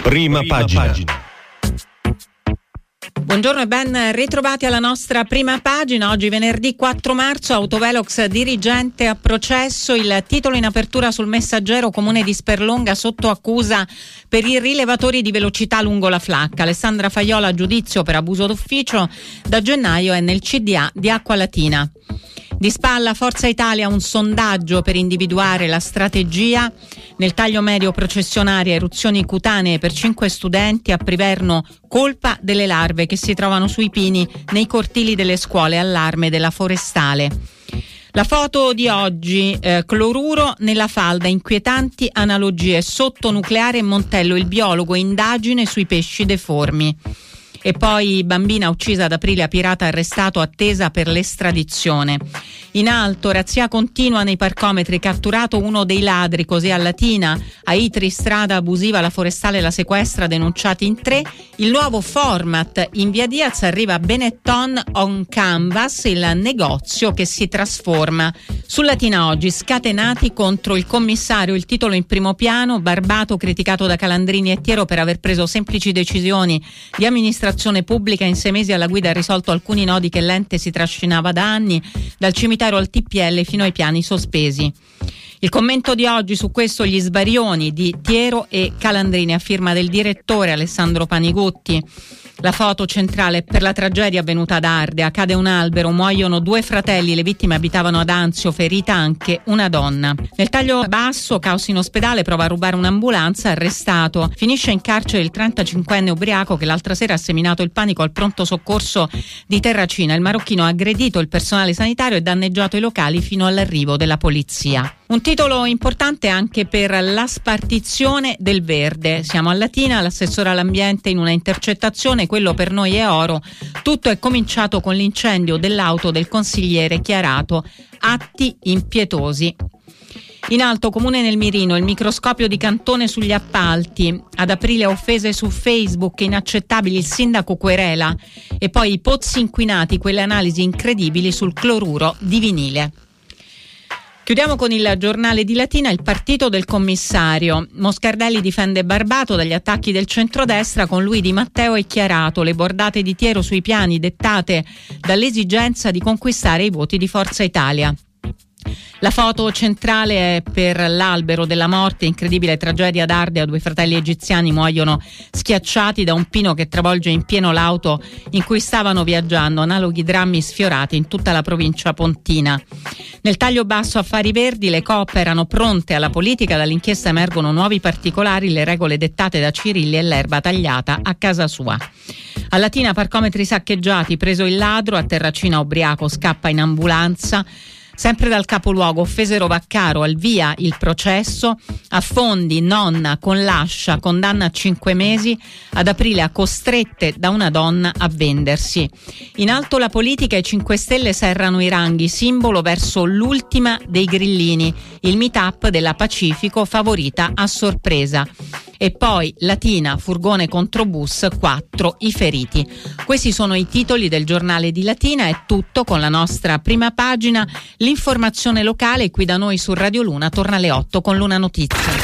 Prima pagina. Buongiorno e ben ritrovati alla nostra prima pagina. Oggi venerdì 4 marzo, Autovelox dirigente a processo. Il titolo in apertura sul Messaggero: Comune di Sperlonga sotto accusa per i rilevatori di velocità lungo la Flacca. Alessandra Faiola a giudizio per abuso d'ufficio. Da gennaio è nel CDA di Acqualatina. Di spalla Forza Italia, un sondaggio per individuare la strategia. Nel taglio medio processionaria, eruzioni cutanee per 5 studenti. A Priverno, colpa delle larve che si trovano sui pini nei cortili delle scuole, allarme della Forestale. La foto di oggi, cloruro nella falda, inquietanti analogie, sottonucleare e Montello, il biologo, indagine sui pesci deformi. E poi bambina uccisa ad aprile a Pirata, arrestato, attesa per l'estradizione. In alto, razzia continua nei parcometri, catturato uno dei ladri, così a Latina. A Itri, strada abusiva, la Forestale la sequestra, denunciati in 3. Il nuovo format in via Diaz, arriva Benetton on Canvas, il negozio che si trasforma. Su Latina oggi, scatenati contro il commissario, il titolo in primo piano. Barbato criticato da Calandrini e Tiero per aver preso semplici decisioni di amministrazione pubblica. In 6 mesi alla guida ha risolto alcuni nodi che l'ente si trascinava da anni, dal cimitero al TPL fino ai piani sospesi. Il commento di oggi su questo: gli sbarioni di Tiero e Calandrini, a firma del direttore Alessandro Panigutti. La foto centrale: per la tragedia avvenuta ad Ardea, cade un albero, muoiono 2 fratelli, le vittime abitavano ad Anzio, ferita anche una donna. Nel taglio basso, caos in ospedale, prova a rubare un'ambulanza, arrestato. Finisce in carcere il 35enne ubriaco che l'altra sera ha seminato il panico al pronto soccorso di Terracina. Il marocchino ha aggredito il personale sanitario e danneggiato i locali fino all'arrivo della polizia. Un titolo importante anche per la spartizione del verde. Siamo a Latina, l'assessore all'ambiente in una intercettazione: quello per noi è oro. Tutto è cominciato con l'incendio dell'auto del consigliere Chiarato. Atti impietosi. In alto, Comune nel mirino, il microscopio di Cantone sugli appalti. Ad aprile offese su Facebook, inaccettabili, il sindaco querela. E poi i pozzi inquinati, quelle analisi incredibili sul cloruro di vinile. Chiudiamo con il giornale di Latina, il partito del commissario. Moscardelli difende Barbato dagli attacchi del centrodestra, con lui Di Matteo e Chiarato. Le bordate di Tiero sui piani dettate dall'esigenza di conquistare i voti di Forza Italia. La foto centrale è per l'albero della morte, incredibile tragedia ad Ardea, 2 fratelli egiziani muoiono schiacciati da un pino che travolge in pieno l'auto in cui stavano viaggiando, analoghi drammi sfiorati in tutta la provincia pontina. Nel taglio basso, affari verdi, le coop erano pronte alla politica, dall'inchiesta emergono nuovi particolari, le regole dettate da Cirilli e l'erba tagliata a casa sua. A Latina, parcometri saccheggiati, preso il ladro, a Terracina ubriaco scappa in ambulanza. Sempre dal capoluogo, offesero Vaccaro, al via il processo. A Fondi, nonna con l'ascia, condanna a 5 mesi. Ad aprile, a costrette da una donna a vendersi. In alto la politica, i 5 Stelle serrano i ranghi, simbolo verso l'ultima dei grillini. Il meet-up della Pacifico, favorita a sorpresa. E poi Latina, furgone contro bus, 4 i feriti. Questi sono i titoli del giornale di Latina. È tutto con la nostra prima pagina. L'informazione locale qui da noi su Radio Luna torna alle 8 con Luna Notizie.